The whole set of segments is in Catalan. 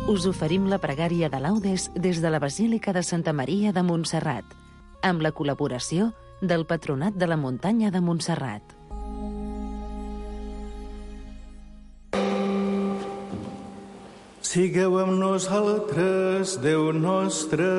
us oferim la pregària de Laudes des de la Basílica de Santa Maria de Montserrat, amb la col·laboració del Patronat de la Muntanya de Montserrat. Sigueu amb nosaltres, Déu nostre.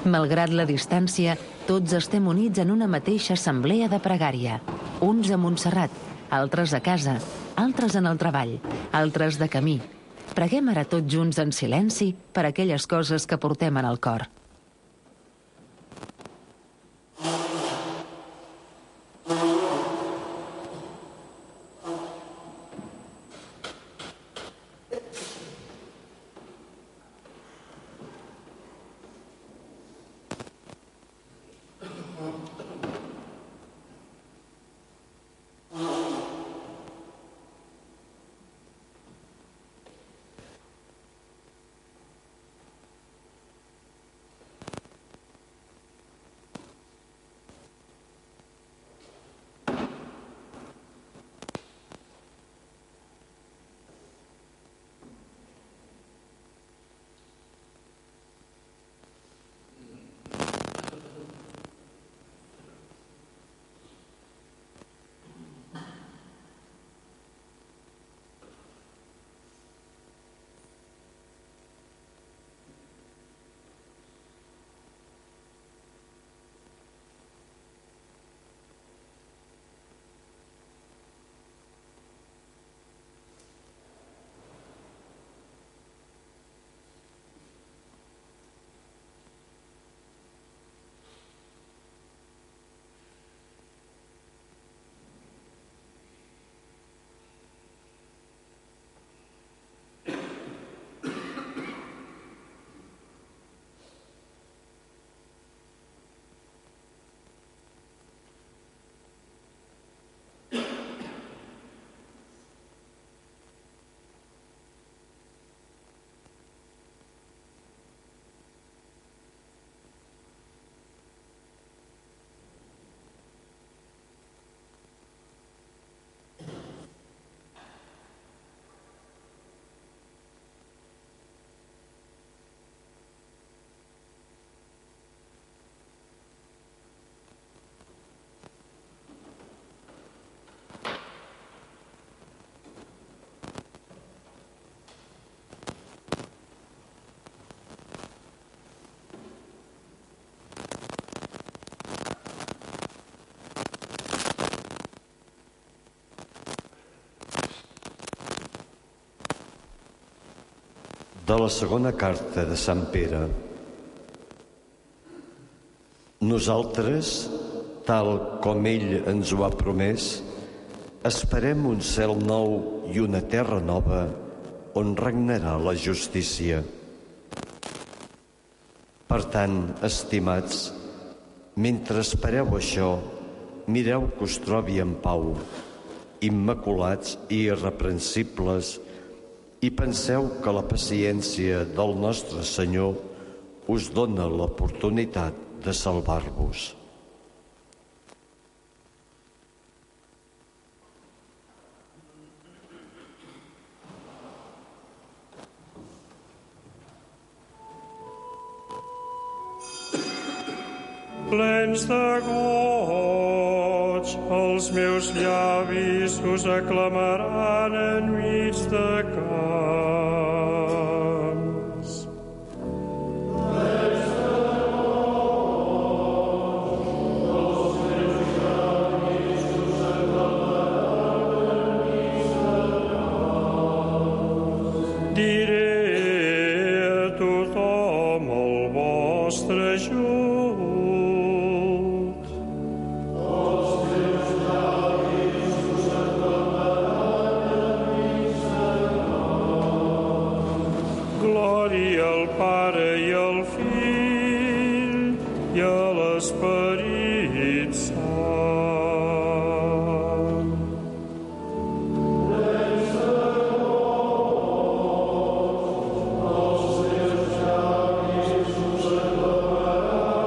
Malgrat la distància, tots estem units en una mateixa assemblea de pregària. Uns a Montserrat, altres a casa, altres en el treball, altres de camí. Preguem ara tots junts en silenci per aquelles coses que portem en el cor. De la segona carta de Sant Pere. Nosaltres, tal com ell ens ho ha promès, esperem un cel nou i una terra nova on regnarà la justícia. Per tant, estimats, mentre espereu això, mireu que us trobi en pau, immaculats i irreprensibles, i penseu que la paciència del nostre Senyor us dona l'oportunitat de salvar-vos. Plens de goig, els meus llavis us aclamaran enmig de cants. Plens de goig, els meus llavis us aclamaran enmig de cants. Diré a tothom el vostre ajut. Glòria al Pare i al Fill i a l'Esperit Sant. Plens de goig, els meus llavis us aclamaran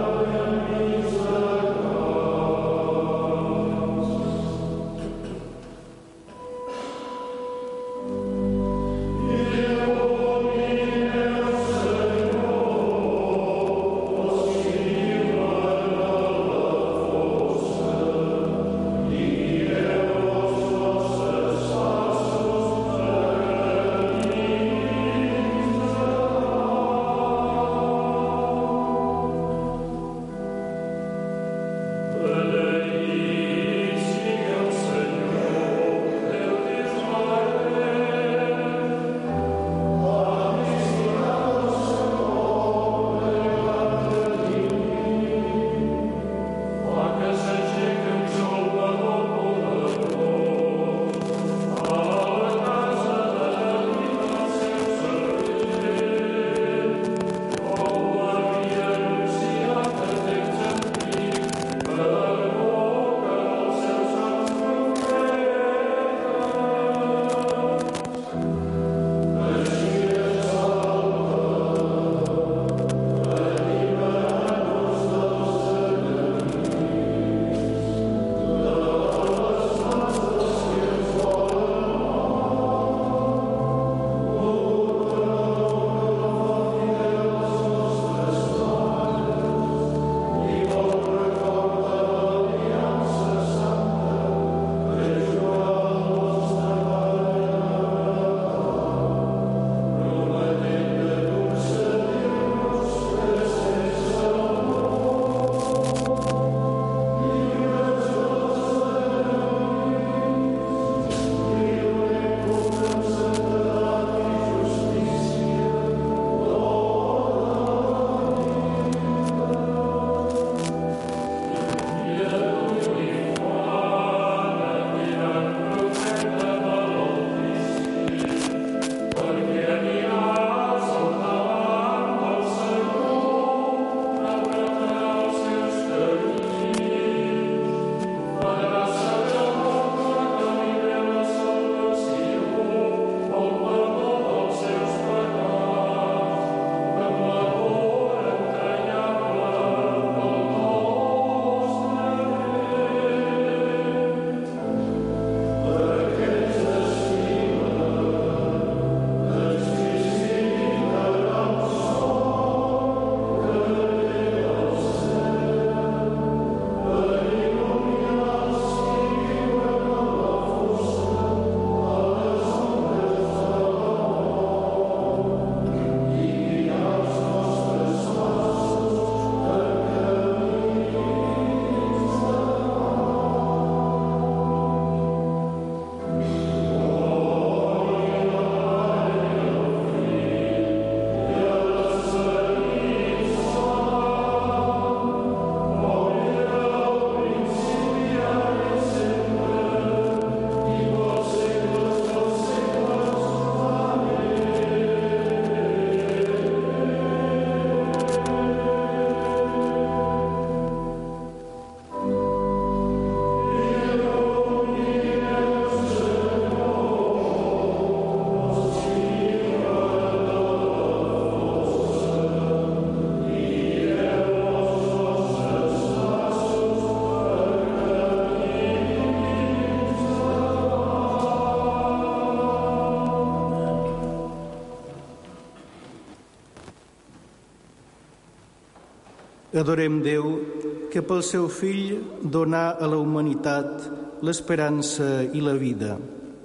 Adorem Déu, que pel seu Fill donà a la humanitat l'esperança i la vida.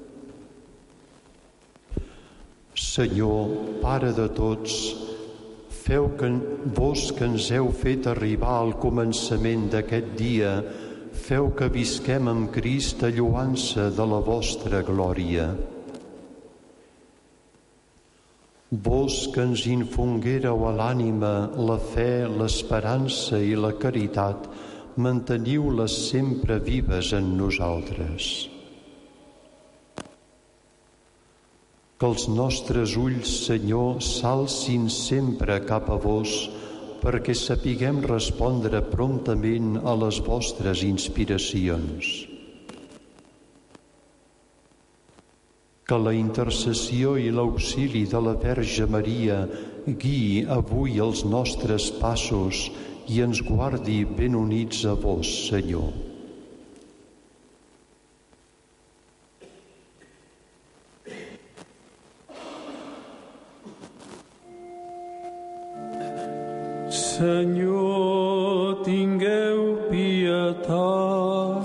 Senyor, Pare de tots, feu que vos que ens heu fet arribar al començament d'aquest dia, feu que visquem amb Crist a lloança de la vostra glòria. Vos que ens infonguéreu a l'ànima la fe, l'esperança i la caritat, manteniu-les sempre vives en nosaltres. Que els nostres ulls, Senyor, s'alcin sempre cap a vos, perquè sapiguem respondre promptament a les vostres inspiracions. Que la intercessió i l'auxili de la Verge Maria guiï avui els nostres passos i ens guardi ben units a vos, Senyor. Senyor, tingueu pietat.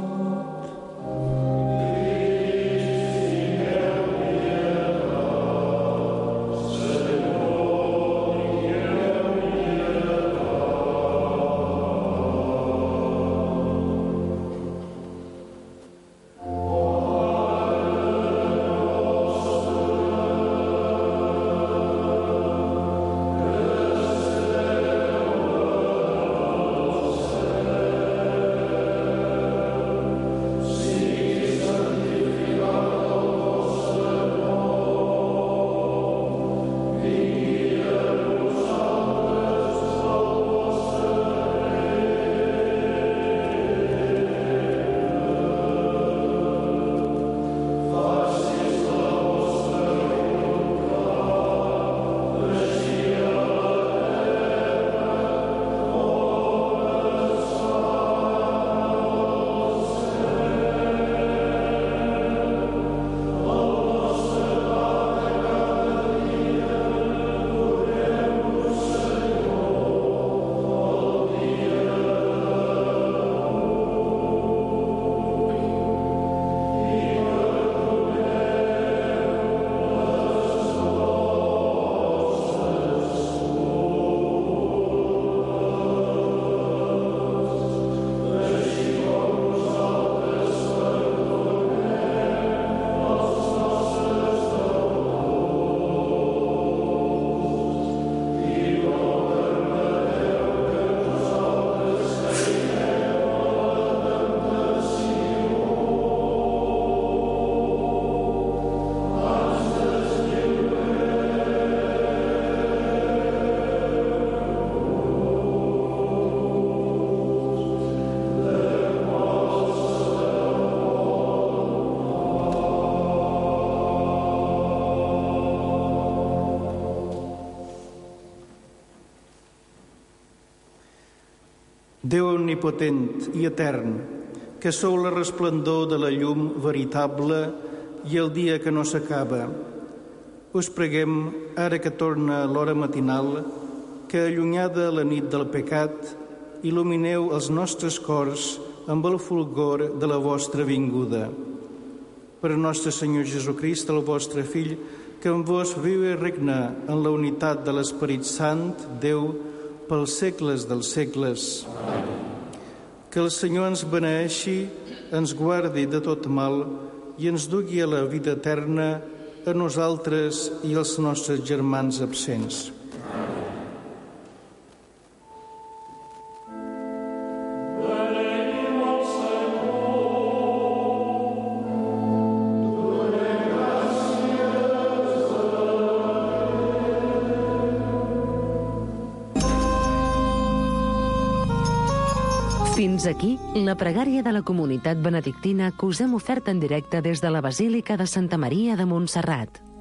Déu omnipotent i etern, que sou la resplendor de la llum veritable i el dia que no s'acaba, us preguem, ara que torna l'hora matinal, que allunyada la nit del pecat, il·lumineu els nostres cors amb el fulgor de la vostra vinguda. Per nostre Senyor Jesucrist, el vostre Fill, que en vos viu i regna en la unitat de l'Esperit Sant, Déu, pels segles dels segles. Que el Senyor ens beneeixi, ens guardi de tot mal i ens dugui a la vida eterna a nosaltres i als nostres germans absents. Fins aquí la pregària de la comunitat benedictina que us hem ofert en directe des de la Basílica de Santa Maria de Montserrat.